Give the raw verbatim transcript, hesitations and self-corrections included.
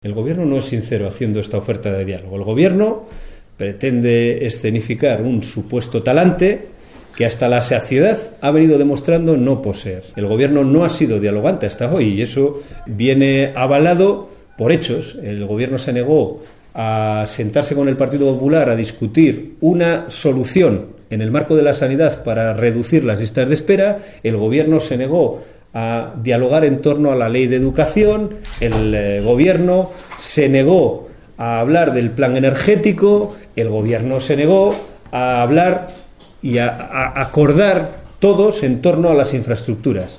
El Gobierno no es sincero haciendo esta oferta de diálogo. El Gobierno pretende escenificar un supuesto talante que hasta la saciedad ha venido demostrando no poseer. El Gobierno no ha sido dialogante hasta hoy y eso viene avalado por hechos. El Gobierno se negó a sentarse con el Partido Popular a discutir una solución en el marco de la sanidad para reducir las listas de espera. El Gobierno se negó a dialogar en torno a la ley de educación. El eh, Gobierno se negó a hablar del plan energético. El Gobierno se negó a hablar y a, a acordar todos en torno a las infraestructuras.